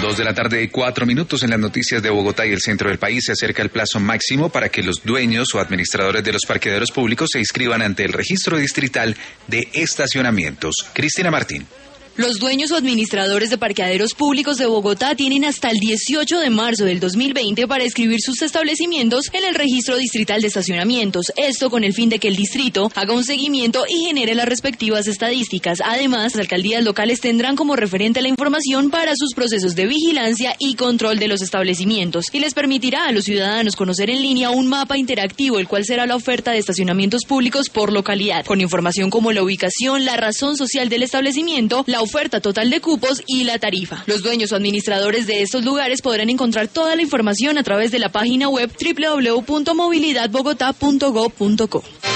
2 de la tarde, 4 minutos en las noticias de Bogotá y el centro del país. Se acerca el plazo máximo para que los dueños o administradores de los parqueaderos públicos se inscriban ante el registro distrital de estacionamientos. Cristina Martín. Los dueños o administradores de parqueaderos públicos de Bogotá tienen hasta el 18 de marzo del 2020 para inscribir sus establecimientos en el registro distrital de estacionamientos. Esto con el fin de que el distrito haga un seguimiento y genere las respectivas estadísticas. Además, las alcaldías locales tendrán como referente la información para sus procesos de vigilancia y control de los establecimientos y les permitirá a los ciudadanos conocer en línea un mapa interactivo, el cual será la oferta de estacionamientos públicos por localidad, con información como la ubicación, la razón social del establecimiento, la oferta total de cupos y la tarifa. Los dueños o administradores de estos lugares podrán encontrar toda la información a través de la página web www.movilidadbogotá.gov.co.